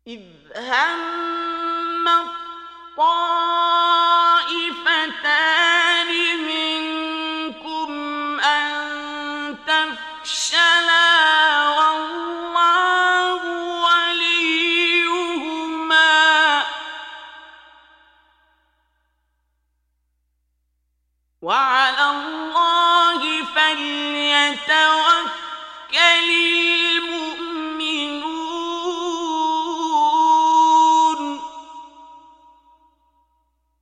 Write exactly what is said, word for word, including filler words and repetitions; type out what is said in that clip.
إذ هم الطائفتان منكم أن تفشلا والله وليهما وعلى الله فليتوكل